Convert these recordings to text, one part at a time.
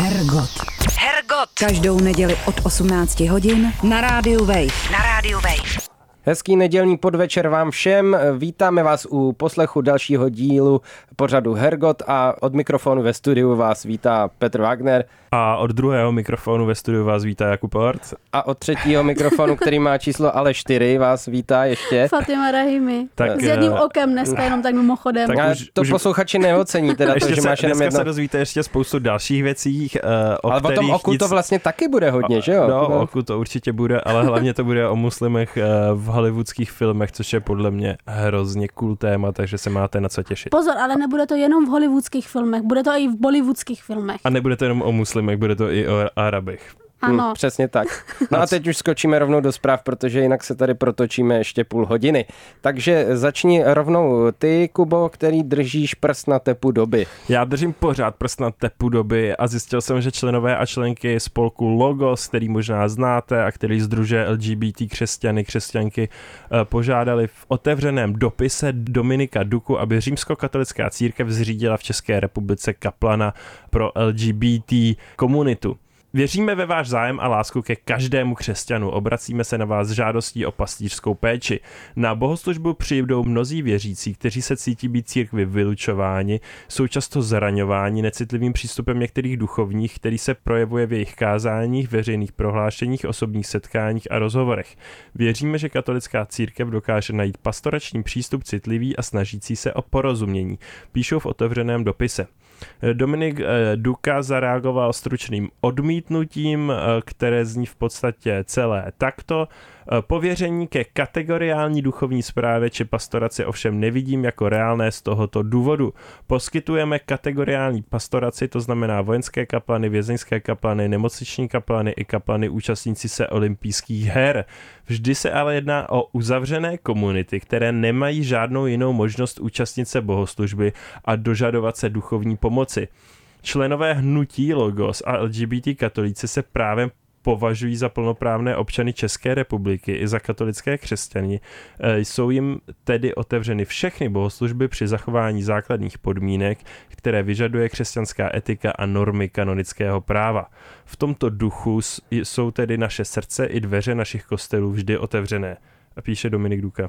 Hergot. Každou neděli od 18 hodin na rádiu Wave. Hezký nedělní podvečer vám všem. Vítáme vás u poslechu dalšího dílu pořadu Hergot a od mikrofonu ve studiu vás vítá Petr Wagner. A od druhého mikrofonu ve studiu vás vítá Jakub Hort. A od třetího mikrofonu, který má číslo ale 4, vás vítá ještě Fatima Rahimi. Tak, s jedním okem dneska, jenom tak mimochodem. Tak to posluchači neocení, teda to, že máš jenom jedno. Dneska se dozvíte ještě spoustu dalších věcí, ale o tom oku to vlastně taky bude hodně, že jo? No, oku to určitě bude, ale hlavně to bude o muslimech v hollywoodských filmech, což je podle mě hrozně cool téma, takže se máte na co těšit. Pozor, ale nebude to jenom v hollywoodských filmech, bude to i v bollywoodských filmech. A nebude to jenom o muslimech, bude to i o Arabech. Ano. Přesně tak. No a teď už skočíme rovnou do zpráv, protože jinak se tady protočíme ještě půl hodiny. Takže začni rovnou ty, Kubo, který držíš prst na tepu doby. Já držím pořád prst na tepu doby a zjistil jsem, že členové a členky spolku Logos, který možná znáte a který sdružuje LGBT křesťanky, požádali v otevřeném dopise Dominika Duku, aby římskokatolická církev zřídila v České republice kaplana pro LGBT komunitu. Věříme ve váš zájem a lásku ke každému křesťanu. Obracíme se na vás s žádostí o pastýřskou péči. Na bohoslužbu přijdou mnozí věřící, kteří se cítí být církvi vylučováni, jsou často zraňováni necitlivým přístupem některých duchovních, který se projevuje v jejich kázáních, veřejných prohlášeních, osobních setkáních a rozhovorech. Věříme, že katolická církev dokáže najít pastorační přístup citlivý a snažící se o porozumění. Píšou v otevřeném dopise. Dominik Duka zareagoval stručným odmítnutím, které zní v podstatě celé takto. Pověření ke kategoriální duchovní správě či pastoraci ovšem nevidím jako reálné z tohoto důvodu. Poskytujeme kategoriální pastoraci, to znamená vojenské kaplany, vězeňské kaplany, nemocniční kaplany i kaplany účastníci se olympijských her. Vždy se ale jedná o uzavřené komunity, které nemají žádnou jinou možnost účastnit se bohoslužby a dožadovat se duchovní pomoci. Členové hnutí Logos a LGBT katolíci se právě považují za plnoprávné občany České republiky i za katolické křesťany. Jsou jim tedy otevřeny všechny bohoslužby při zachování základních podmínek, které vyžaduje křesťanská etika a normy kanonického práva. V tomto duchu jsou tedy naše srdce i dveře našich kostelů vždy otevřené. A píše Dominik Duka.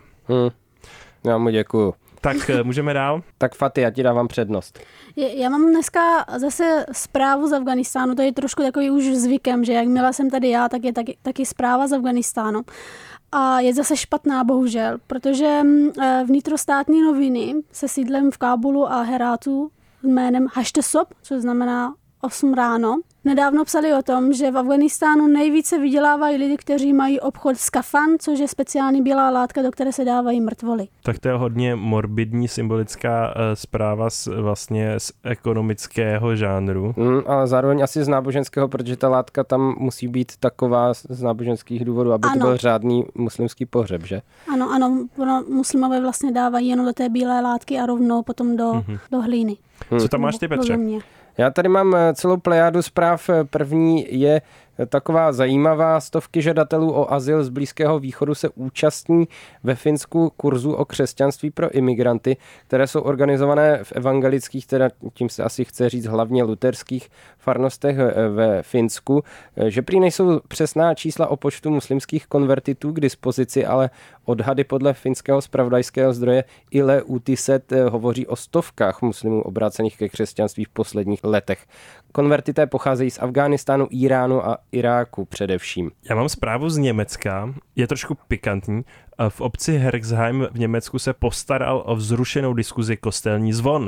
Já mu děkuju. Tak můžeme dál? Tak Fati, já ti dávám přednost. Já mám dneska zase zprávu z Afganistánu, to je trošku takový už zvykem, že jakmile jsem tady já, tak je taky zpráva z Afganistánu. A je zase špatná, bohužel, protože vnitrostátní noviny se sídlem v Kábulu a Herátu jménem Hashtesop, což znamená 8 ráno, nedávno psali o tom, že v Afganistánu nejvíce vydělávají lidi, kteří mají obchod s kafan, což je speciální bílá látka, do které se dávají mrtvoly. Tak to je hodně morbidní symbolická zpráva vlastně z ekonomického žánru. Ale zároveň asi z náboženského, protože ta látka tam musí být taková z náboženských důvodů, aby to byl řádný muslimský pohřeb, že? Ano, muslimové vlastně dávají jenom do té bílé látky a rovnou potom do hlíny. Co tam máš ty, Petře? Já tady mám celou plejádu zpráv. První je taková zajímavá. Stovky žadatelů o azyl z Blízkého východu se účastní ve Finsku kurzu o křesťanství pro imigranty, které jsou organizované v evangelických, teda tím se asi chce říct hlavně luterských farnostech ve Finsku, že prý nejsou přesná čísla o počtu muslimských konvertitů k dispozici, ale odhady podle finského zpravodajského zdroje Yle Uutiset hovoří o stovkách muslimů obrácených ke křesťanství v posledních letech. Konvertité pocházejí z Afghánistánu, Iránu a Iráku především. Já mám zprávu z Německa, je trošku pikantní. V obci Herxheim v Německu se postaral o vzrušenou diskuzi kostelní zvon.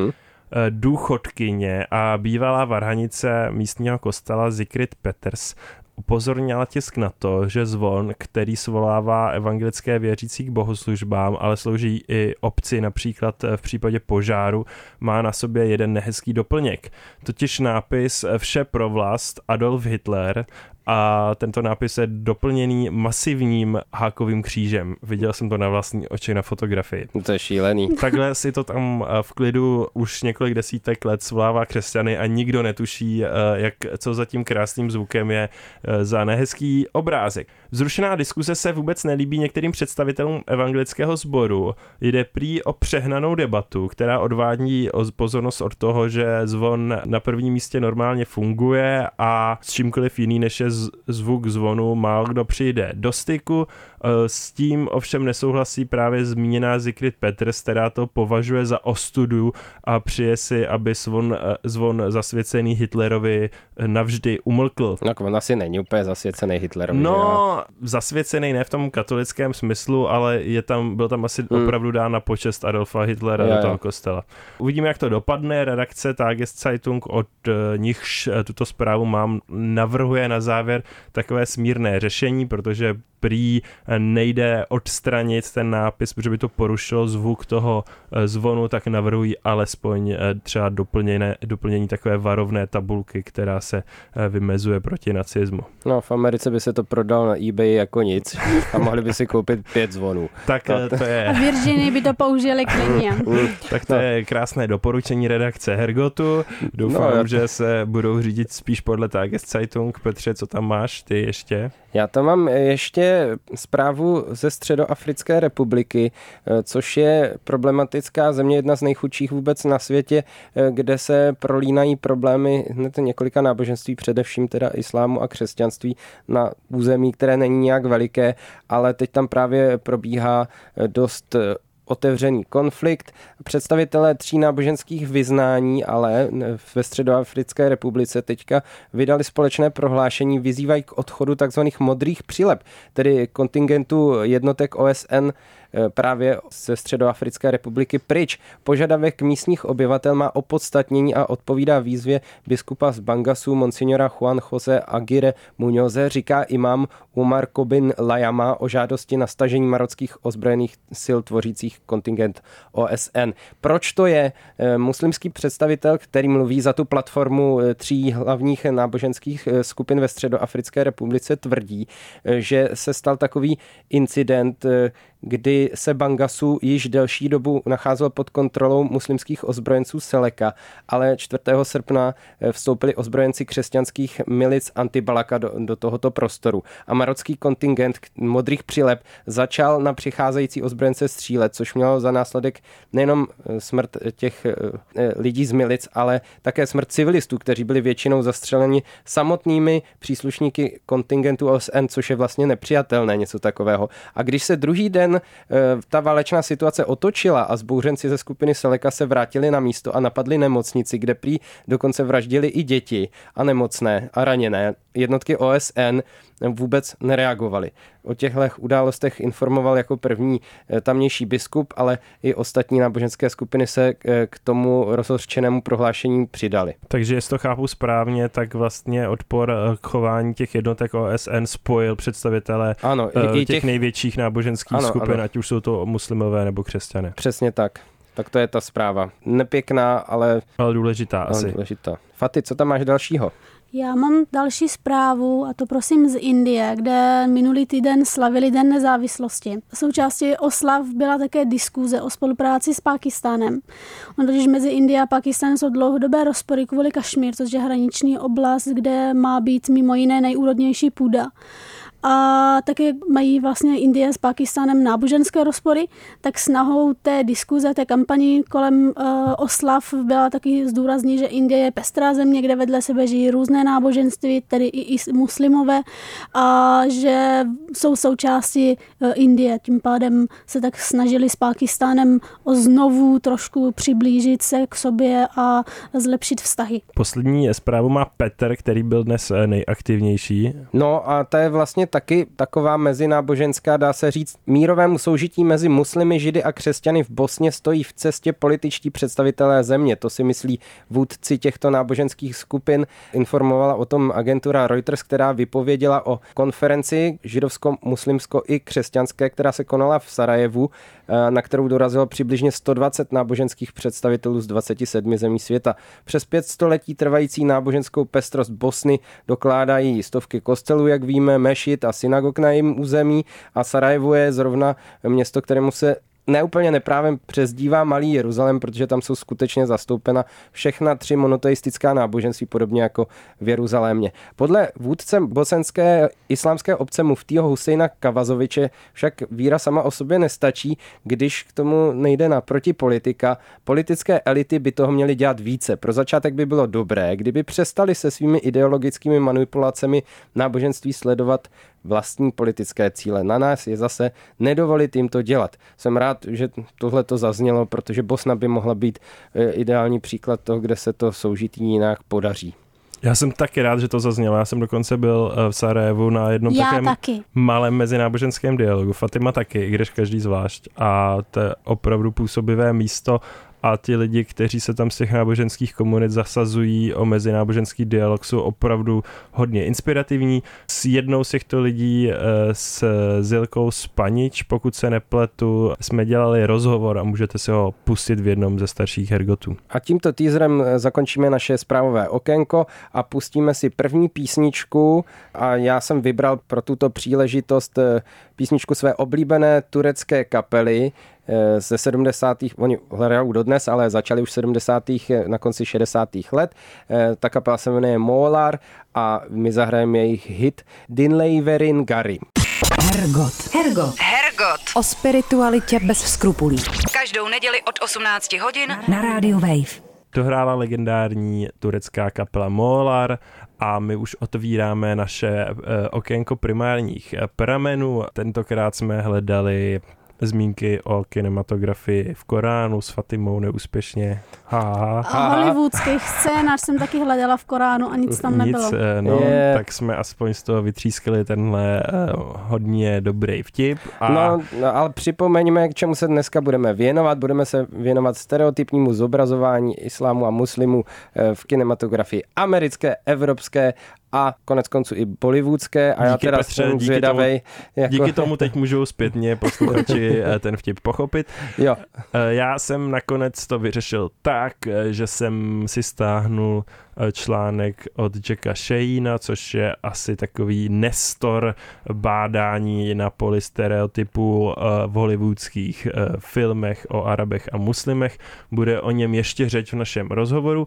Důchodkyně a bývalá varhanice místního kostela Sigrid Peters upozornila tisk na to, že zvon, který svolává evangelické věřící k bohoslužbám, ale slouží i obci, například v případě požáru, má na sobě jeden nehezký doplněk. Totiž nápis Vše pro vlast Adolf Hitler a tento nápis je doplněný masivním hákovým křížem. Viděl jsem to na vlastní oči na fotografii. To je šílený. Takhle si to tam v klidu už několik desítek let svolává křesťany a nikdo netuší, co za tím krásným zvukem je za nehezký obrázek. Vzrušená diskuse se vůbec nelíbí některým představitelům evangelického sboru. Jde prý o přehnanou debatu, která odvádí pozornost od toho, že zvon na prvním místě normálně funguje a s čímkoliv jiný, než je zvuk zvonu, málo kdo přijde do styku. S tím ovšem nesouhlasí právě zmíněná Zikrit Petrs, která to považuje za ostudu a přije si, aby zvon zasvěcený Hitlerovi navždy umlkl. No, on asi není úplně zasvěcený Hitlerovi. No, zasvěcený ne v tom katolickém smyslu, ale byl tam asi opravdu dán na počest Adolfa Hitlera do toho kostela. Uvidíme, jak to dopadne. Redakce Tageszeitung, od nichž tuto zprávu mám, navrhuje na závěr takové smírné řešení, protože prý nejde odstranit ten nápis, protože by to porušilo zvuk toho zvonu, tak navrhují alespoň třeba doplnění takové varovné tabulky, která se vymezuje proti nacismu. No, v Americe by se to prodalo na eBay jako nic a mohli by si koupit 5 zvonů. Tak to je... A Virginii by to použili klidně. Tak to je krásné doporučení redakce Hergotu. Doufám, že se budou řídit spíš podle Tageszeitung. Petře, co tam máš ty ještě? Já tam mám ještě zprávu ze Středoafrické republiky, což je problematická země, jedna z nejchudších vůbec na světě, kde se prolínají problémy několika náboženství, především teda islámu a křesťanství na území, které není nějak veliké, ale teď tam právě probíhá dost otevřený konflikt. Představitelé 3 náboženských vyznání, ale ve Středoafrické republice teďka vydali společné prohlášení, vyzývají k odchodu takzvaných modrých přileb, tedy kontingentu jednotek OSN právě ze Středoafrické republiky pryč. Požadavek místních obyvatel má opodstatnění a odpovídá výzvě biskupa z Bangasu, monsignora Juan José Aguirre Muñoze, říká imám Umar Kobin Layama o žádosti na stažení marockých ozbrojených sil tvořících kontingent OSN. Proč to je? Muslimský představitel, který mluví za tu platformu 3 hlavních náboženských skupin ve Středoafrické republice, tvrdí, že se stal takový incident, kdy se Bangasu již delší dobu nacházel pod kontrolou muslimských ozbrojenců Seleka, ale 4. srpna vstoupili ozbrojenci křesťanských milic Antibalaka do tohoto prostoru. A marocký kontingent modrých přileb začal na přicházející ozbrojence střílet, což mělo za následek nejenom smrt těch lidí z milic, ale také smrt civilistů, kteří byli většinou zastřeleni samotnými příslušníky kontingentu OSN, což je vlastně nepřijatelné, něco takového. A když se druhý den ta válečná situace otočila a zbouřenci ze skupiny Seleka se vrátili na místo a napadli nemocnici, kde prý dokonce vraždili i děti a nemocné a raněné, jednotky OSN vůbec nereagovaly. O těchto událostech informoval jako první tamnější biskup, ale i ostatní náboženské skupiny se k tomu rozhořčenému prohlášení přidali. Takže jestli to chápu správně, tak vlastně odpor k chování těch jednotek OSN spojil představitele těch největších náboženských skupin, ať už jsou to muslimové nebo křesťané. Přesně tak. Tak to je ta zpráva. Nepěkná, ale důležitá asi. Důležitá. Faty, co tam máš dalšího? Já mám další zprávu, a to prosím z Indie, kde minulý týden slavili Den nezávislosti. Součástí oslav byla také diskuze o spolupráci s Pákistánem. Totiž mezi Indií a Pákistánem jsou dlouhodobé rozpory kvůli Kašmír, což je hraniční oblast, kde má být mimo jiné nejúrodnější půda. A také mají vlastně Indie s Pákistánem náboženské rozpory, tak snahou té diskuze, té kampaní kolem oslav byla taky zdůraznit, že Indie je pestrá země, kde vedle sebe žijí různé náboženství, tedy i muslimové, a že jsou součástí Indie. Tím pádem se tak snažili s Pákistánem znovu trošku přiblížit se k sobě a zlepšit vztahy. Poslední zprávu má Petr, který byl dnes nejaktivnější. No a to je vlastně taky taková mezináboženská, dá se říct, mírovému soužití mezi muslimy, židy a křesťany v Bosně stojí v cestě političtí představitelé země. To si myslí vůdci těchto náboženských skupin. Informovala o tom agentura Reuters, která vypověděla o konferenci židovsko-muslimsko i křesťanské, která se konala v Sarajevu na kterou dorazilo přibližně 120 náboženských představitelů z 27 zemí světa. Přes 500 letí trvající náboženskou pestrost Bosny dokládají stovky kostelů, jak víme, mešit a synagog na jejím území, a Sarajevo je zrovna město, kterému se neúplně neprávem přezdívá Malý Jeruzalém, protože tam jsou skutečně zastoupena všechna 3 monoteistická náboženství, podobně jako v Jeruzalémě. Podle vůdce bosenské islámské obce muftího Husejna Kavazoviče však víra sama o sobě nestačí, když k tomu nejde naproti politika. Politické elity by toho měly dělat více. Pro začátek by bylo dobré, kdyby přestali se svými ideologickými manipulacemi náboženství sledovat vlastní politické cíle. Na nás je zase nedovolit jim to dělat. Jsem rád, že tohle to zaznělo, protože Bosna by mohla být ideální příklad toho, kde se to soužití jinak podaří. Já jsem taky rád, že to zaznělo. Já jsem dokonce byl v Sarajevu na jednom takovém malém mezináboženském dialogu. Fatima taky, i když každý zvlášť. A to je opravdu působivé místo. A ti lidi, kteří se tam z těch náboženských komunit zasazují o mezináboženský dialog, jsou opravdu hodně inspirativní. S jednou z těchto lidí, s Zilkou Spanič, pokud se nepletu, jsme dělali rozhovor a můžete si ho pustit v jednom ze starších Hergotů. A tímto teaserem zakončíme naše zprávové okénko a pustíme si první písničku. A já jsem vybral pro tuto příležitost písničku své oblíbené turecké kapely ze 70. Oni hrajou dodnes, ale začali už v 70. na konci 60. let. Ta kapela se jmenuje Moğollar a my zahrajeme jejich hit Dinleyverin Gari. Hergot. O spiritualitě bez skrupulí. Každou neděli od 18 hodin na rádiu Wave. Dohrála legendární turecká kapela Moğollar a my už otevíráme naše okénko primárních pramenů. Tentokrát jsme hledali zmínky o kinematografii v Koránu s Fatimou neúspěšně. Hollywoodských scénář jsem taky hledala v Koránu a nic tam nebylo. Tak jsme aspoň z toho vytřískali tenhle hodně dobrý vtip. No, ale připomeňme, k čemu se dneska budeme věnovat. Budeme se věnovat stereotypnímu zobrazování islámu a muslimů v kinematografii americké, evropské a konec konců i bollywoodské. A já teda Petře, jsem zvědavej. Díky tomu teď můžou zpětně posluchači ten vtip pochopit. Jo. Já jsem nakonec to vyřešil tak, že jsem si stáhnul článek od Jacka Sheena, což je asi takový nestor bádání na poli stereotypů v hollywoodských filmech o Arabech a muslimech. Bude o něm ještě řeč v našem rozhovoru.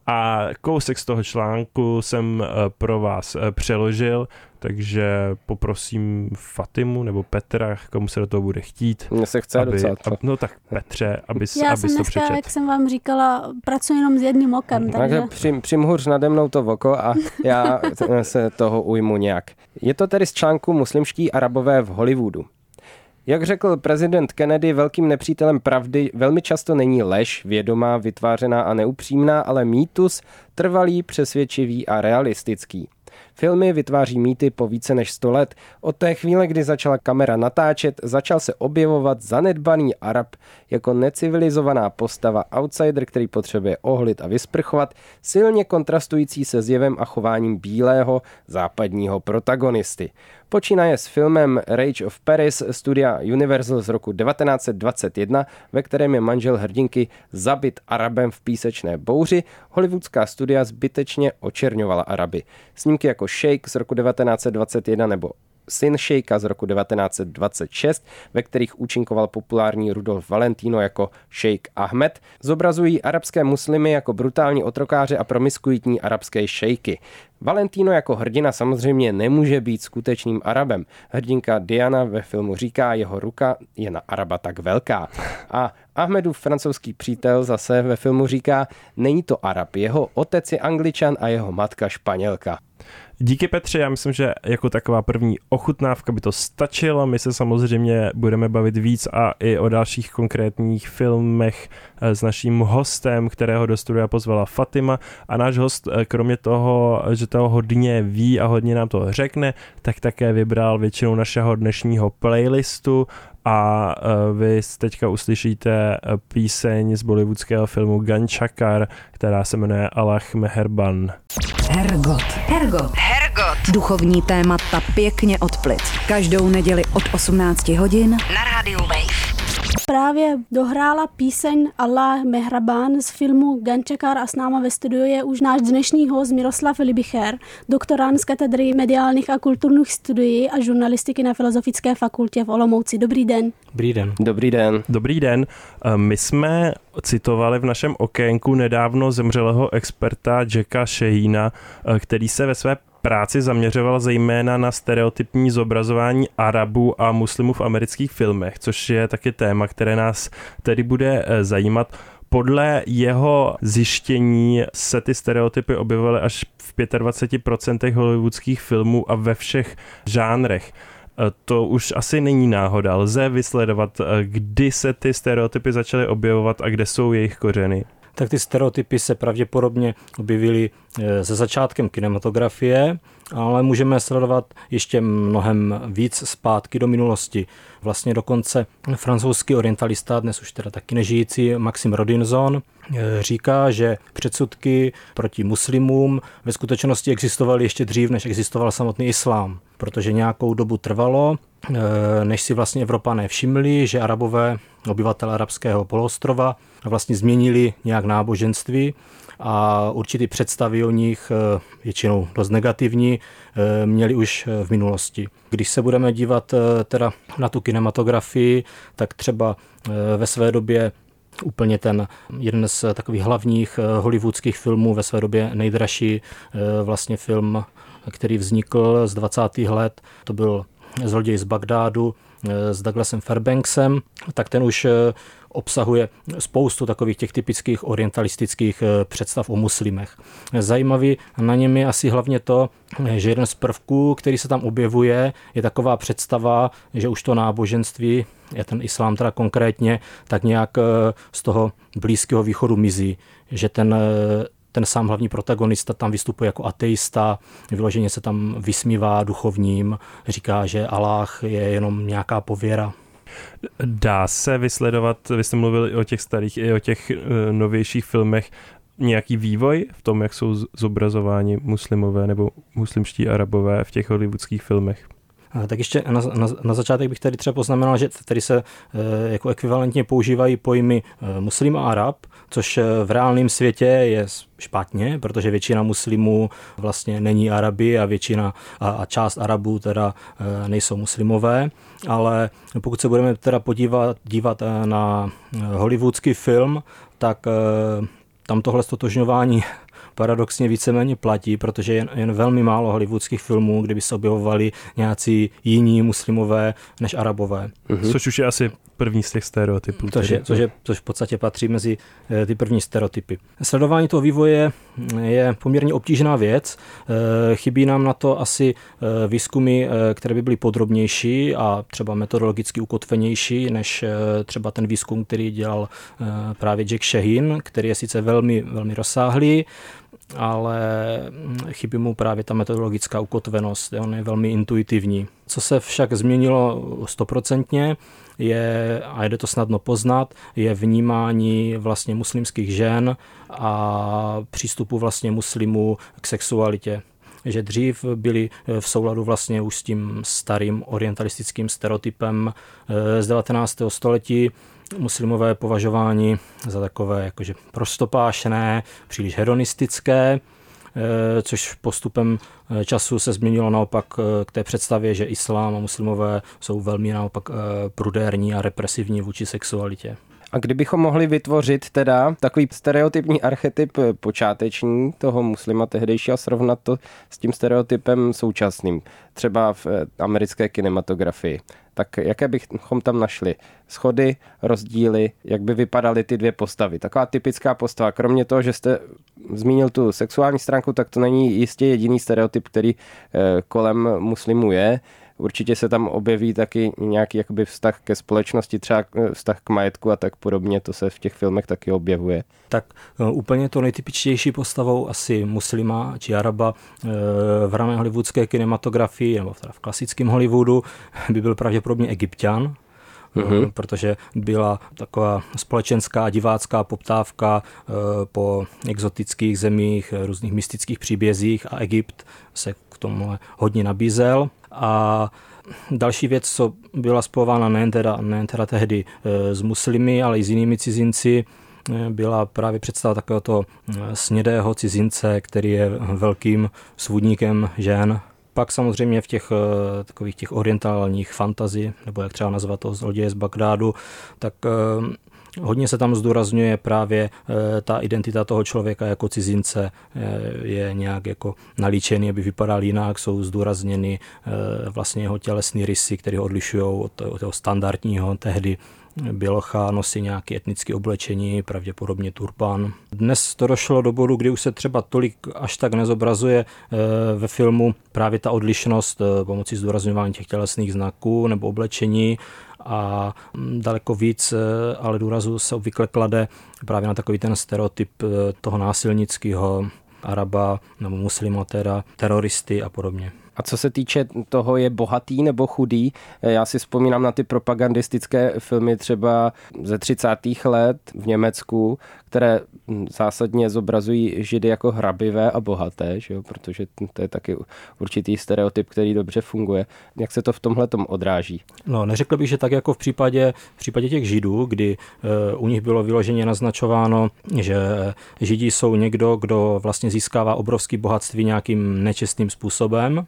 A kousek z toho článku jsem pro vás přeložil, takže poprosím Fatimu nebo Petra, komu se do toho bude chtít. Mně se chce docela. No tak Petře, abys Já jsem to dneska, přečet. jak jsem vám říkala, pracuji jenom s jedním okem. Takže přimhůř nade mnou to oko a já se toho ujmu nějak. Je to tedy z článku Muslimští Arabové v Hollywoodu. Jak řekl prezident Kennedy, velkým nepřítelem pravdy velmi často není lež, vědomá, vytvářená a neupřímná, ale mýtus, trvalý, přesvědčivý a realistický. Filmy vytváří mýty po více než 100 let. Od té chvíle, kdy začala kamera natáčet, začal se objevovat zanedbaný Arab jako necivilizovaná postava, outsider, který potřebuje oholit a vysprchovat, silně kontrastující se zjevem a chováním bílého západního protagonisty. Počínaje s filmem Rage of Paris studia Universal z roku 1921, ve kterém je manžel hrdinky zabit Arabem v písečné bouři, hollywoodská studia zbytečně očerňovala Araby. Snímky jako Shake z roku 1921 nebo Syn Shejka z roku 1926, ve kterých účinkoval populární Rudolf Valentino jako Šejk Ahmed, zobrazují arabské muslimy jako brutální otrokáře a promiskuitní arabské šejky. Valentino jako hrdina samozřejmě nemůže být skutečným Arabem. Hrdinka Diana ve filmu říká, jeho ruka je na Araba tak velká. A Ahmedův francouzský přítel zase ve filmu říká, není to Arab, jeho otec je Angličan a jeho matka Španělka. Díky Petře, já myslím, že jako taková první ochutnávka by to stačilo. My se samozřejmě budeme bavit víc a i o dalších konkrétních filmech s naším hostem, kterého do studia pozvala Fatima. A náš host, kromě toho, že toho hodně ví a hodně nám to řekne, tak také vybral většinu našeho dnešního playlistu. A vy teďka uslyšíte píseň z bollywoodského filmu Ganchakar, která se jmenuje Allah Meherban. Hergot. Duchovní témata pěkně od plic. Každou neděli od 18 hodin na rádiu Wave. právě dohrála píseň Allah Mehraban z filmu Gančakar a s náma ve studiu je už náš dnešní host Miroslav Libicher, doktorand z katedry mediálních a kulturních studií a žurnalistiky na Filozofické fakultě v Olomouci. Dobrý den. Dobrý den. Dobrý den. Dobrý den. My jsme citovali v našem okénku nedávno zemřelého experta Jacka Shahina, který se ve své práci zaměřoval zejména na stereotypní zobrazování Arabů a muslimů v amerických filmech, což je taky téma, které nás tedy bude zajímat. Podle jeho zjištění se ty stereotypy objevovaly až v 25% hollywoodských filmů a ve všech žánrech. To už asi není náhoda. Lze vysledovat, kdy se ty stereotypy začaly objevovat a kde jsou jejich kořeny. Tak ty stereotypy se pravděpodobně objevily se začátkem kinematografie, ale můžeme sledovat ještě mnohem víc zpátky do minulosti. Vlastně dokonce francouzský orientalista, dnes už teda taky nežijící, Maxime Rodinson, říká, že předsudky proti muslimům ve skutečnosti existovaly ještě dřív, než existoval samotný islám, protože nějakou dobu trvalo, než si vlastně Evropané všimli, že Arabové, obyvatelé arabského poloostrova, vlastně změnili nějak náboženství a určitý představy o nich, většinou dost negativní, měli už v minulosti. Když se budeme dívat teda na tu kinematografii, tak třeba ve své době úplně ten jeden z takových hlavních hollywoodských filmů, ve své době nejdražší vlastně film, který vznikl z 20. let, to byl Zloděj z Bagdádu s Douglasem Fairbanksem, tak ten už obsahuje spoustu takových těch typických orientalistických představ o muslimech. Zajímavý na něm je asi hlavně to, že jeden z prvků, který se tam objevuje, je taková představa, že už to náboženství, je ten islám teda konkrétně, tak nějak z toho Blízkého východu mizí, že ten sám hlavní protagonista tam vystupuje jako ateista, vyloženě se tam vysmívá duchovním, říká, že Allah je jenom nějaká pověra. Dá se vysledovat, vy jste mluvili i o těch starých, i o těch novějších filmech, nějaký vývoj v tom, jak jsou zobrazováni muslimové nebo muslimští Arabové v těch hollywoodských filmech? Tak ještě na začátek bych tady třeba poznamenal, že tady se jako ekvivalentně používají pojmy muslim a Arab, což v reálném světě je špatně, protože většina muslimů vlastně není Arabi a většina a část Arabů teda nejsou muslimové, ale pokud se budeme teda dívat na hollywoodský film, tak tam tohle stotožňování paradoxně víceméně platí, protože jen velmi málo hollywoodských filmů, kde by se objevovali nějací jiní muslimové než Arabové. Což už je asi první z těch stereotypů. Což v podstatě patří mezi ty první stereotypy. Sledování toho vývoje je poměrně obtížná věc. Chybí nám na to asi výzkumy, které by byly podrobnější a třeba metodologicky ukotvenější, než třeba ten výzkum, který dělal právě Jack Shahin, který je sice velmi, velmi rozsáhlý, ale chybí mu právě ta metodologická ukotvenost, on je velmi intuitivní. Co se však změnilo 100%, a jde to snadno poznat, je vnímání vlastně muslimských žen a přístupu vlastně muslimů k sexualitě. Že dřív byli v souladu vlastně už s tím starým orientalistickým stereotypem z 19. století, muslimové považování za takové jakože prostopášné, příliš hedonistické, což postupem času se změnilo naopak k té představě, že islám a muslimové jsou velmi naopak prudérní a represivní vůči sexualitě. A kdybychom mohli vytvořit teda takový stereotypní archetyp počáteční toho muslima tehdejšího a srovnat to s tím stereotypem současným, třeba v americké kinematografii, tak jaké bychom tam našli schody, rozdíly, jak by vypadaly ty dvě postavy. Taková typická postava, kromě toho, že jste zmínil tu sexuální stránku, tak to není jistě jediný stereotyp, který kolem muslimů je. Určitě se tam objeví taky nějaký jakoby vztah ke společnosti, třeba vztah k majetku a tak podobně, to se v těch filmech taky objevuje. Tak úplně to nejtypičtější postavou asi muslima či Araba v rané hollywoodské kinematografii, nebo v klasickém Hollywoodu, by byl pravděpodobně Egypťan, protože byla taková společenská a divácká poptávka po exotických zemích, různých mystických příbězích a Egypt se k tomu hodně nabízel. A další věc, co byla spojována nejen teda tehdy s muslimy, ale i s jinými cizinci, byla právě představa takového snědého cizince, který je velkým svůdníkem žen. Pak samozřejmě v těch takových těch orientálních fantasy, nebo jak třeba nazvat toho zloděje z Bagdádu, tak hodně se tam zdůrazňuje právě ta identita toho člověka jako cizince, je nějak jako nalíčený, aby vypadal jinak, jsou zdůrazněny vlastně jeho tělesné rysy, které ho odlišují od toho standardního tehdy. Bělocha nosí nějaké etnické oblečení, pravděpodobně turban. Dnes to došlo do bodu, kdy už se třeba tolik až tak nezobrazuje ve filmu právě ta odlišnost pomocí zdůrazňování těch tělesných znaků nebo oblečení a daleko víc, ale důrazu se obvykle klade právě na takový ten stereotyp toho násilnického Araba nebo muslima, teda teroristy a podobně. A co se týče toho, je bohatý nebo chudý, já si vzpomínám na ty propagandistické filmy třeba ze 30. let v Německu, které zásadně zobrazují Židy jako hrabivé a bohaté, že jo? Protože to je taky určitý stereotyp, který dobře funguje. Jak se to v tomhletom odráží? No, neřekl bych, že tak jako v případě těch Židů, kdy u nich bylo vyloženě naznačováno, že Židi jsou někdo, kdo vlastně získává obrovské bohatství nějakým nečestným způsobem,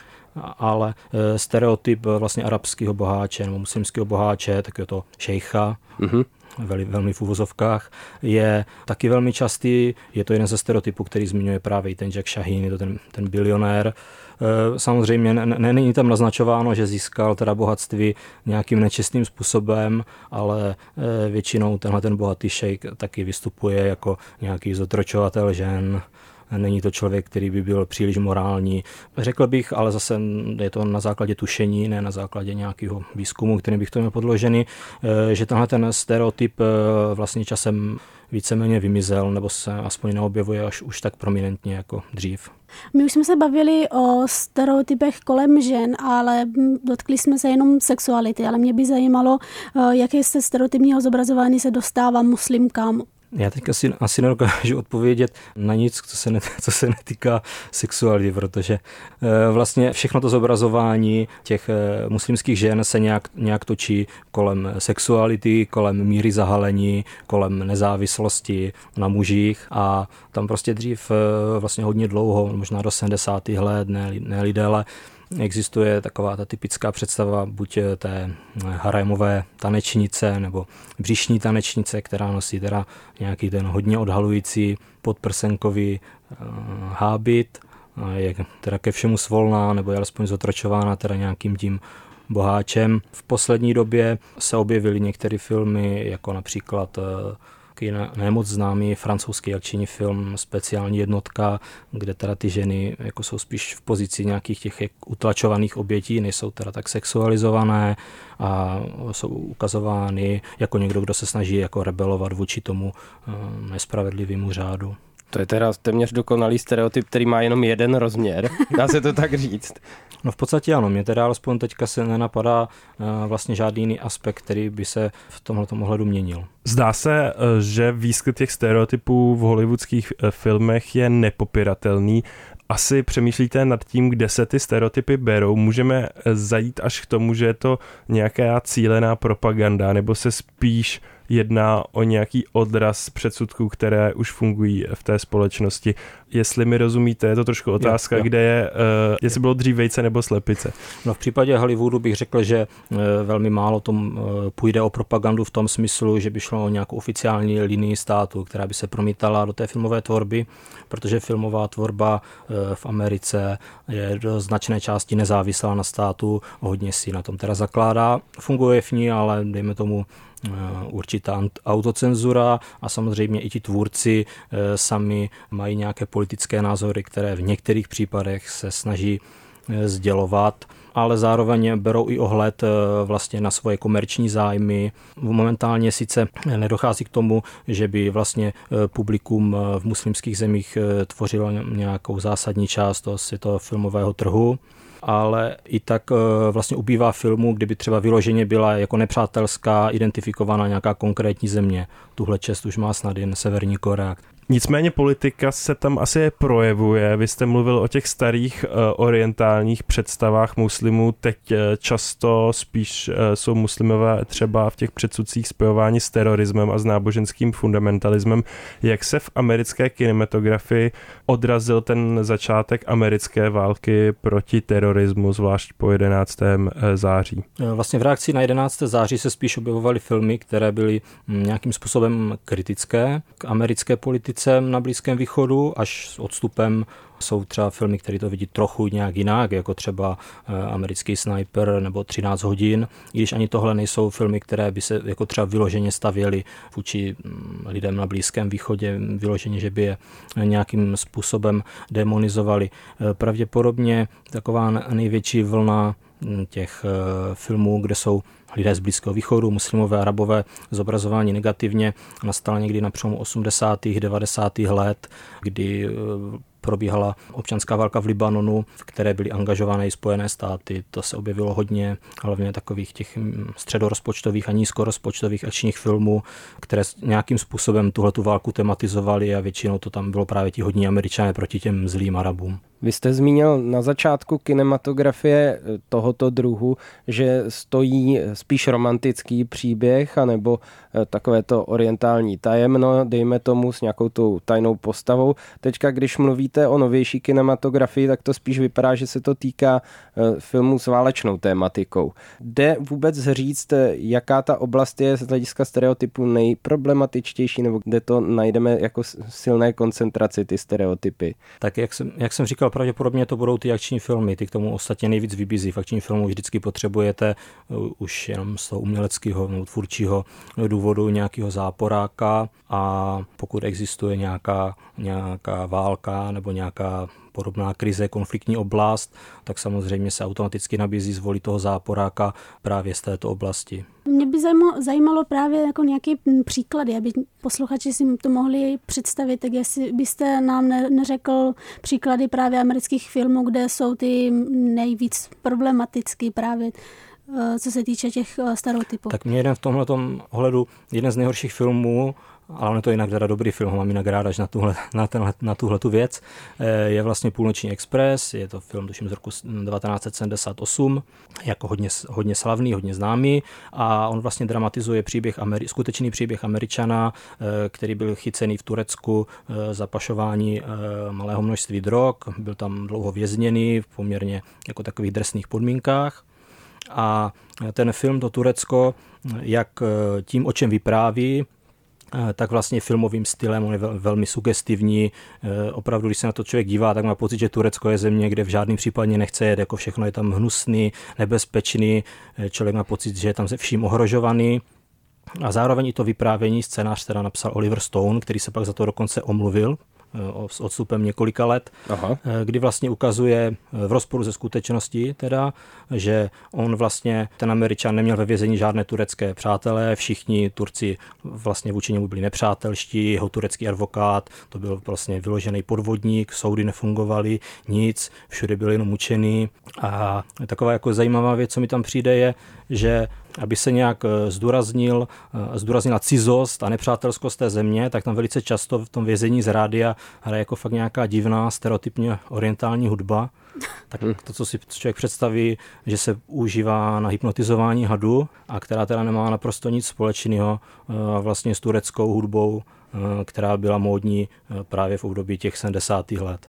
ale stereotyp vlastně arabského boháče nebo muslimského boháče, takového to šejcha, velmi v uvozovkách, je taky velmi častý. Je to jeden ze stereotypů, který zmiňuje právě i ten Jack Shaheen, je to ten bilionér. Samozřejmě není tam naznačováno, že získal teda bohatství nějakým nečestným způsobem, ale většinou tenhle ten bohatý šejk taky vystupuje jako nějaký zotročovatel žen. Není to člověk, který by byl příliš morální. Řekl bych, ale zase je to na základě tušení, ne na základě nějakého výzkumu, kterým bych to měl podložený, že tenhle ten stereotyp vlastně časem víceméně vymizel, nebo se aspoň neobjevuje až už tak prominentně jako dřív. My už jsme se bavili o stereotypech kolem žen, ale dotkli jsme se jenom sexuality, ale mě by zajímalo, jaké se stereotypního zobrazování se dostává muslimkám. Já teď asi nedokážu odpovědět na nic, co se netýká sexuality, protože vlastně všechno to zobrazování těch muslimských žen se nějak točí kolem sexuality, kolem míry zahalení, kolem nezávislosti na mužích a tam prostě dřív vlastně hodně dlouho, možná do 70. let, ne déle, existuje taková ta typická představa buď té harémové tanečnice nebo břišní tanečnice, která nosí teda nějaký ten hodně odhalující podprsenkový hábit, je teda ke všemu svolná nebo je alespoň zotročována teda nějakým tím boháčem. V poslední době se objevily některé filmy, jako například nemoc známý francouzský akční film Speciální jednotka, kde teda ty ženy jako jsou spíš v pozici nějakých těch utlačovaných obětí, nejsou teda tak sexualizované a jsou ukazovány jako někdo, kdo se snaží jako rebelovat vůči tomu nespravedlivému řádu. To je teda téměř dokonalý stereotyp, který má jenom jeden rozměr. Dá se to tak říct? No v podstatě ano, mě teda alespoň teďka se nenapadá vlastně žádný jiný aspekt, který by se v tomhletom ohledu měnil. Zdá se, že výskyt těch stereotypů v hollywoodských filmech je nepopiratelný. Asi přemýšlíte nad tím, kde se ty stereotypy berou. Můžeme zajít až k tomu, že je to nějaká cílená propaganda, nebo se spíš jedná o nějaký odraz předsudků, které už fungují v té společnosti. Jestli mi rozumíte, je to trošku otázka, kde je, jestli bylo dřív vejce nebo slepice. No v případě Hollywoodu bych řekl, že velmi málo tom půjde o propagandu v tom smyslu, že by šlo o nějakou oficiální linii státu, která by se promítala do té filmové tvorby, protože filmová tvorba v Americe je do značné části nezávislá na státu, hodně si na tom teda zakládá. Funguje v ní, ale dejme tomu určitá autocenzura a samozřejmě i ti tvůrci sami mají nějaké politické názory, které v některých případech se snaží sdělovat, ale zároveň berou i ohled vlastně na svoje komerční zájmy. Momentálně sice nedochází k tomu, že by vlastně publikum v muslimských zemích tvořilo nějakou zásadní část toho filmového trhu, ale i tak vlastně ubývá filmů, kdyby třeba vyloženě byla jako nepřátelská identifikovaná nějaká konkrétní země. Tuhle čest už má snad jen Severní Korea. Nicméně politika se tam asi projevuje. Vy jste mluvil o těch starých orientálních představách muslimů. Teď často spíš jsou muslimové třeba v těch předsudcích spojováni s terorismem a s náboženským fundamentalismem. Jak se v americké kinematografii odrazil ten začátek americké války proti terorismu, zvlášť po 11. září? Vlastně v reakci na 11. září se spíš objevovaly filmy, které byly nějakým způsobem kritické k americké politice na Blízkém východu, až s odstupem jsou třeba filmy, které to vidí trochu nějak jinak, jako třeba Americký sniper nebo 13 hodin, i když ani tohle nejsou filmy, které by se jako třeba vyloženě stavěly vůči lidem na Blízkém východě, vyloženě, že by je nějakým způsobem demonizovali. Pravděpodobně taková největší vlna těch filmů, kde jsou lidé z Blízkého východu, muslimové, arabové, zobrazování negativně, nastala někdy na přelomu 80. 90. let, kdy probíhala občanská válka v Libanonu, v které byly angažovány i Spojené státy. To se objevilo hodně, hlavně takových těch středorozpočtových a nízkorozpočtových akčních filmů, které nějakým způsobem tuhletu válku tematizovaly a většinou to tam bylo právě ti hodní Američané proti těm zlým Arabům. Vy jste zmínil na začátku kinematografie tohoto druhu, že stojí spíš romantický příběh, anebo takovéto orientální tajemno, dejme tomu, s nějakou tou tajnou postavou. Teďka, když mluvíte o novější kinematografii, tak to spíš vypadá, že se to týká filmů s válečnou tématikou. Jde vůbec říct, jaká ta oblast je z hlediska stereotypů nejproblematičtější, nebo kde to najdeme jako silné koncentraci, ty stereotypy? Tak jak jsem říkal, pravděpodobně to budou ty akční filmy, ty k tomu ostatně nejvíc vybízí. V akční filmu vždycky potřebujete už jenom z toho uměleckého nebo tvůrčího důvodu nějakého záporáka, a pokud existuje nějaká válka nebo nějaká podobná krize, konfliktní oblast, tak samozřejmě se automaticky nabízí zvolit toho záporáka právě z této oblasti. Mě by zajímalo právě jako nějaké příklady, aby posluchači si to mohli představit, tak jestli byste nám neřekl příklady právě amerických filmů, kde jsou ty nejvíc problematický právě, co se týče těch stereotypů. Tak mě jeden v tomhletom ohledu, jeden z nejhorších filmů, ale on je to jinak teda dobrý film, mám jinak rád až na tuhletu věc, je vlastně Půlnoční expres, je to film tuším z roku 1978, jako hodně slavný, hodně známý, a on vlastně dramatizuje skutečný příběh Američana, který byl chycený v Turecku za pašování malého množství drog, byl tam dlouho vězněný v poměrně jako takových drsných podmínkách. A ten film, to Turecko, jak tím, o čem vypráví, tak vlastně filmovým stylem, on je velmi sugestivní. Opravdu, když se na to člověk dívá, tak má pocit, že Turecko je země, kde v žádném případě nechce jet, jako všechno je tam hnusný, nebezpečný, člověk má pocit, že je tam se vším ohrožovaný. A zároveň i to vyprávění, scénář teda napsal Oliver Stone, který se pak za to dokonce omluvil s odstupem několika let, kdy vlastně ukazuje v rozporu se skutečností teda, že on vlastně, ten Američan, neměl ve vězení žádné turecké přátelé, všichni Turci vlastně vůči němu byli nepřátelští, jeho turecký advokát, to byl vlastně vyložený podvodník, soudy nefungovaly, nic, všude byl jenom mučený. A taková jako zajímavá věc, co mi tam přijde, je, že aby se nějak zdůraznila cizost a nepřátelskost té země, tak tam velice často v tom vězení z rádia hraje jako fakt nějaká divná, stereotypně orientální hudba. Tak to, co si člověk představí, že se užívá na hypnotizování hadu, a která teda nemá naprosto nic společného vlastně s tureckou hudbou, která byla módní právě v období těch 70. let.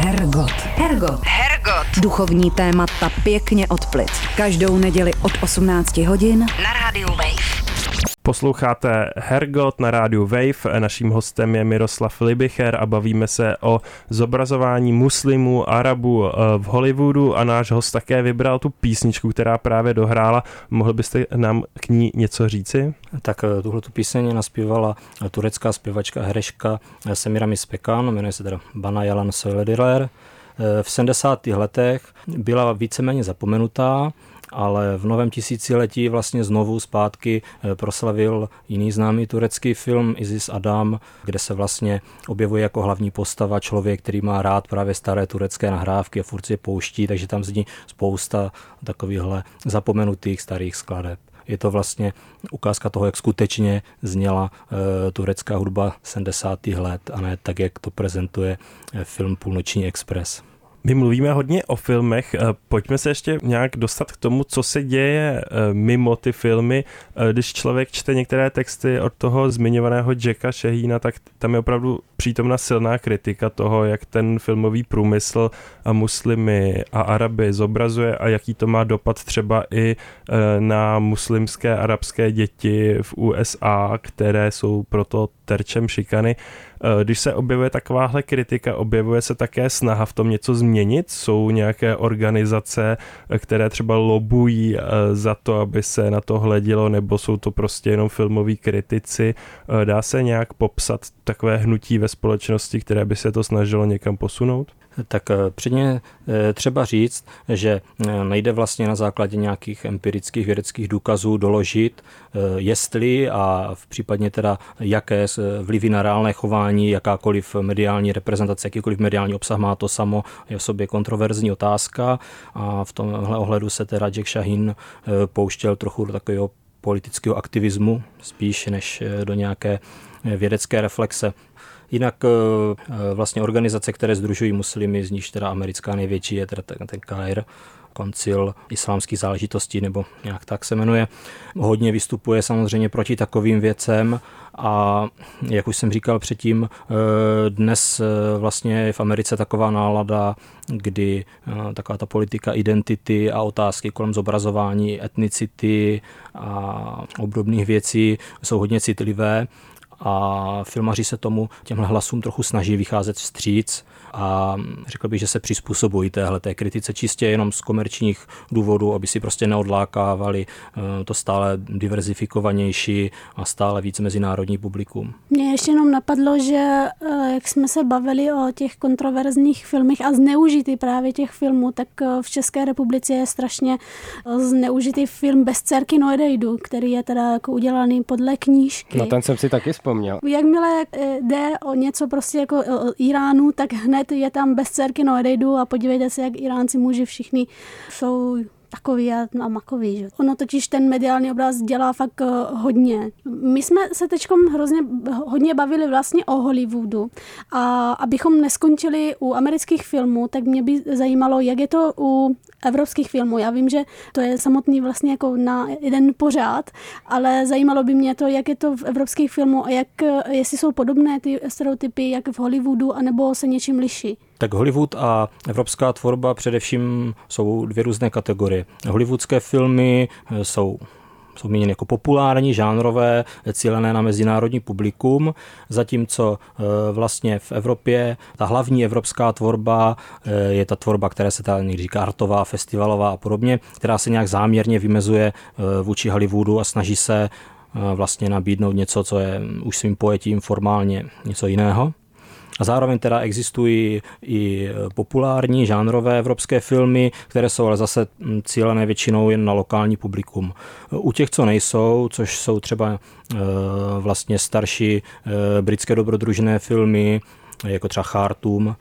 Hergot. Duchovní témata pěkně od plic. Každou neděli od 18 hodin na rádiu Wave. Posloucháte Hergot na rádiu Wave. Naším hostem je Miroslav Libicher a bavíme se o zobrazování muslimů, Arabů v Hollywoodu, a náš host také vybral tu písničku, která právě dohrála. Mohl byste nám k ní něco říci? Tak tuhletu píseň naspívala turecká zpěvačka a herečka Semiramis Pekan, jmenuje se teda Bana Yalan Söylediler. V 70. letech byla víceméně zapomenutá, ale v novém tisíciletí vlastně znovu zpátky proslavil jiný známý turecký film Isis Adam, kde se vlastně objevuje jako hlavní postava člověk, který má rád právě staré turecké nahrávky a furt si je pouští, takže tam zní spousta takovýchhle zapomenutých starých skladeb. je to vlastně ukázka toho, jak skutečně zněla turecká hudba 70. let a ne tak, jak to prezentuje film Půlnoční expres. My mluvíme hodně o filmech, pojďme se ještě nějak dostat k tomu, co se děje mimo ty filmy. Když člověk čte některé texty od toho zmiňovaného Jacka Shahina, tak tam je opravdu přítomna silná kritika toho, jak ten filmový průmysl a muslimy a Araby zobrazuje a jaký to má dopad třeba i na muslimské arabské děti v USA, které jsou proto terčem šikany. Když se objevuje takováhle kritika, objevuje se také snaha v tom něco změnit? Jsou nějaké organizace, které třeba lobují za to, aby se na to hledělo, nebo jsou to prostě jenom filmoví kritici? Dá se nějak popsat takové hnutí ve společnosti, které by se to snažilo někam posunout? Tak předně třeba říct, že nejde vlastně na základě nějakých empirických vědeckých důkazů doložit, jestli a v případně teda jaké vlivy na reálné chování, jakákoliv mediální reprezentace, jakýkoliv mediální obsah má, to samo je v sobě kontroverzní otázka a v tomhle ohledu se teda Jack Shahin pouštěl trochu do takového politického aktivismu, spíš než do nějaké vědecké reflexe. Jinak vlastně organizace, které sdružují muslimy, z níž teda americká největší je teda ten KAIR, koncil islámských záležitostí, nebo nějak tak se jmenuje, hodně vystupuje samozřejmě proti takovým věcem a jak už jsem říkal předtím, dnes vlastně je v Americe taková nálada, kdy taková ta politika identity a otázky kolem zobrazování etnicity a obdobných věcí jsou hodně citlivé. A filmaři se těmhle hlasům trochu snaží vycházet vstříc a řekl bych, že se přizpůsobují téhleté kritice čistě jenom z komerčních důvodů, aby si prostě neodlákávali to stále diverzifikovanější a stále víc mezinárodní publikum. Mně ještě jenom napadlo, že jak jsme se bavili o těch kontroverzních filmech a zneužitý právě těch filmů, tak v České republice je strašně zneužitý film Bez dcerky neodejdu, který je teda jako udělaný podle knížky. No ten jsem si taky vzpomněl. Jakmile jde o něco prostě jako o Iránu, tak hned je tam Bez dcerky neodejdu a podívejte se, jak Iránci muži všichni jsou takový a makový. Že? Ono totiž ten mediální obraz dělá fakt hodně. My jsme se teďkom hodně bavili vlastně o Hollywoodu a abychom neskončili u amerických filmů, tak mě by zajímalo, jak je to u evropských filmů. Já vím, že to je samotný vlastně jako na jeden pořád, ale zajímalo by mě to, jak je to v evropských filmů a jestli jsou podobné ty stereotypy jak v Hollywoodu, anebo se něčím liší. Tak Hollywood a evropská tvorba především jsou dvě různé kategorie. Hollywoodské filmy jsou míněny jako populární, žánrové, cílené na mezinárodní publikum, zatímco vlastně v Evropě ta hlavní evropská tvorba je ta tvorba, která se tady někdy říká artová, festivalová a podobně, která se nějak záměrně vymezuje vůči Hollywoodu a snaží se vlastně nabídnout něco, co je už svým pojetím formálně něco jiného. A zároveň teda existují i populární žánrové evropské filmy, které jsou ale zase cílené většinou jen na lokální publikum. U těch, co nejsou, což jsou třeba vlastně starší britské dobrodružné filmy, jako třeba Chartum,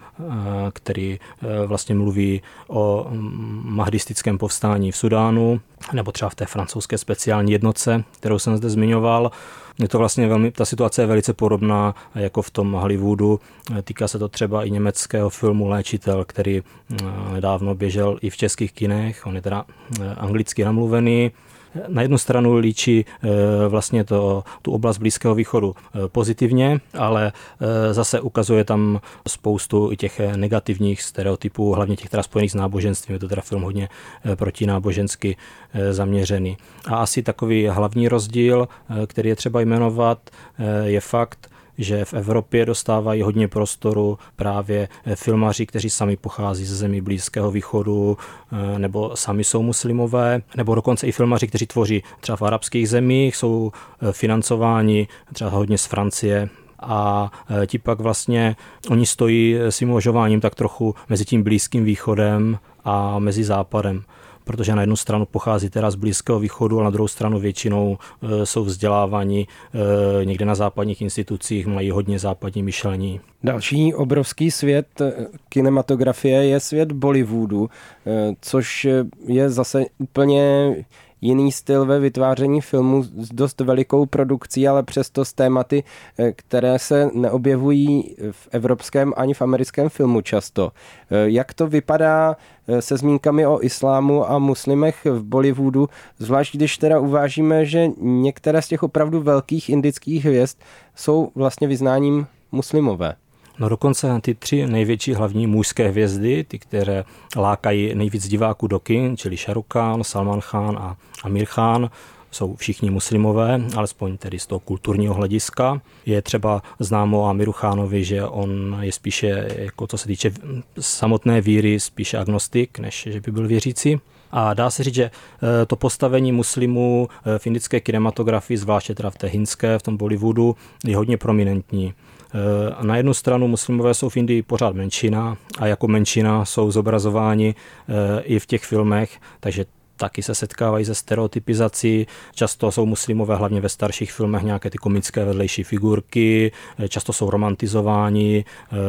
který vlastně mluví o mahdistickém povstání v Sudánu, nebo třeba v té francouzské speciální jednotce, kterou jsem zde zmiňoval. Je to vlastně ta situace je velice podobná jako v tom Hollywoodu. Týká se to třeba i německého filmu Léčitel, který nedávno běžel i v českých kinech. On je teda anglicky namluvený. Na jednu stranu líčí vlastně tu oblast Blízkého východu pozitivně, ale zase ukazuje tam spoustu i těch negativních stereotypů, hlavně těch teda spojených s náboženstvím. Je to teda film hodně protinábožensky zaměřený. A asi takový hlavní rozdíl, který je třeba jmenovat, je fakt, že v Evropě dostávají hodně prostoru právě filmaři, kteří sami pochází ze zemí Blízkého východu, nebo sami jsou muslimové, nebo dokonce i filmaři, kteří tvoří třeba v arabských zemích, jsou financováni třeba hodně z Francie. A ti pak vlastně, oni stojí svým uvažováním tak trochu mezi tím Blízkým východem a mezi západem. Protože na jednu stranu pochází teda z Blízkého východu, a na druhou stranu většinou jsou vzděláváni někde na západních institucích, mají hodně západní myšlení. Další obrovský svět kinematografie je svět Bollywoodu, což je zase úplně jiný styl ve vytváření filmu s dost velikou produkcí, ale přesto s tématy, které se neobjevují v evropském ani v americkém filmu často. Jak to vypadá se zmínkami o islámu a muslimech v Bollywoodu, zvlášť když teda uvážíme, že některé z těch opravdu velkých indických hvězd jsou vlastně vyznáním muslimové? No dokonce ty 3 největší hlavní mužské hvězdy, ty, které lákají nejvíc diváků do kin, čili Shah Rukh Khan, Salman Khan a Amir Khan, jsou všichni muslimové, alespoň tedy z toho kulturního hlediska. Je třeba známo o Amiru Khanovi, že on je spíše, jako co se týče samotné víry, spíše agnostik, než že by byl věřící. A dá se říct, že to postavení muslimů v indické kinematografii, zvláště teda v té hindské, v tom Bollywoodu, je hodně prominentní. Na jednu stranu muslimové jsou v Indii pořád menšina a jako menšina jsou zobrazováni i v těch filmech, takže taky se setkávají se stereotypizací. Často jsou muslimové hlavně ve starších filmech nějaké ty komické vedlejší figurky, často jsou romantizováni,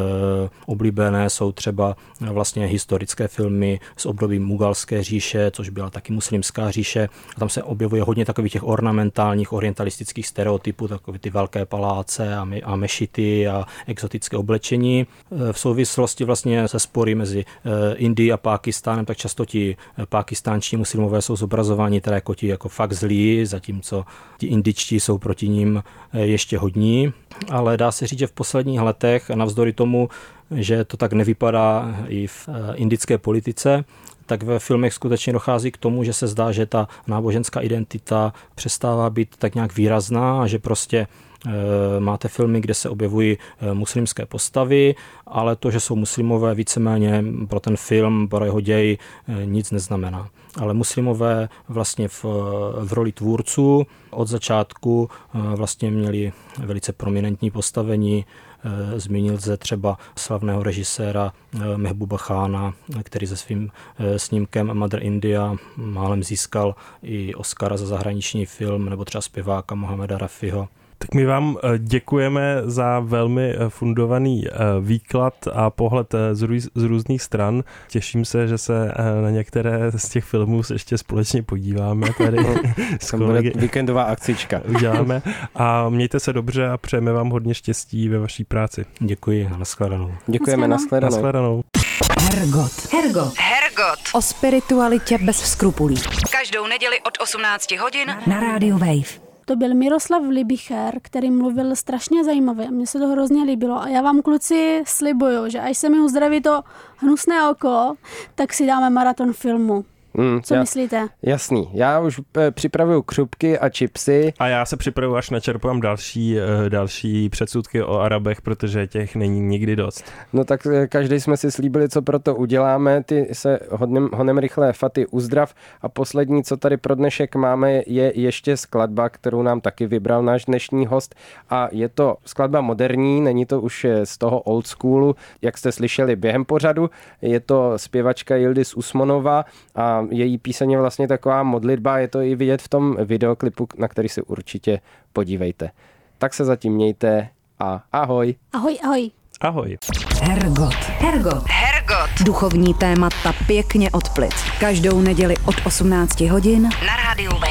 oblíbené jsou třeba vlastně historické filmy z období Mugalské říše, což byla taky muslimská říše. A tam se objevuje hodně takových těch ornamentálních, orientalistických stereotypů, takové ty velké paláce a mešity a exotické oblečení. V souvislosti vlastně se spory mezi Indií a Pákistánem, tak často ti pákistánští muslimové jsou zobrazováni teda jako ti jako fakt zlí, zatímco ti indičtí jsou proti ním ještě hodní. Ale dá se říct, že v posledních letech, navzdory tomu, že to tak nevypadá i v indické politice, tak ve filmech skutečně dochází k tomu, že se zdá, že ta náboženská identita přestává být tak nějak výrazná a že prostě máte filmy, kde se objevují muslimské postavy, ale to, že jsou muslimové, víceméně pro ten film, pro jeho děj nic neznamená. Ale muslimové vlastně v roli tvůrců od začátku vlastně měli velice prominentní postavení. Zmínil se třeba slavného režiséra Mehbooba Chána, který se svým snímkem Mother India málem získal i Oscara za zahraniční film, nebo třeba zpěváka Mohameda Rafiho. Tak my vám děkujeme za velmi fundovaný výklad a pohled z různých stran. Těším se, že se na některé z těch filmů ještě společně podíváme tady s kolegy. Víkendová akcička. Uděláme a mějte se dobře a přejeme vám hodně štěstí ve vaší práci. Děkuji, nashledanou. Děkujeme, nashledanou. Hergot. O spiritualitě bez skrupulí. Každou neděli od 18 hodin na rádiu Wave. To byl Miroslav Libicher, který mluvil strašně zajímavě. Mně se to hrozně líbilo. A já vám, kluci, slibuju, že až se mi uzdraví to hnusné oko, tak si dáme maraton filmu. Co myslíte? Jasný. Já už připravuju křupky a chipsy. A já se připravuju, až načerpám další předsudky o Arabech, protože těch není nikdy dost. No tak každý jsme si slíbili, co pro to uděláme. Ty se honem rychle, Faty, uzdrav. A poslední, co tady pro dnešek máme, je ještě skladba, kterou nám taky vybral náš dnešní host. A je to skladba moderní, není to už z toho old schoolu, jak jste slyšeli během pořadu. Je to zpěvačka Yildiz Usmonova a její píseň je vlastně taková modlitba, je to i vidět v tom videoklipu, na který si určitě podívejte. Tak se zatím mějte a ahoj. Ahoj. Hergot. Duchovní témata pěkně od plic. Každou neděli od 18 hodin na rádiu Wave.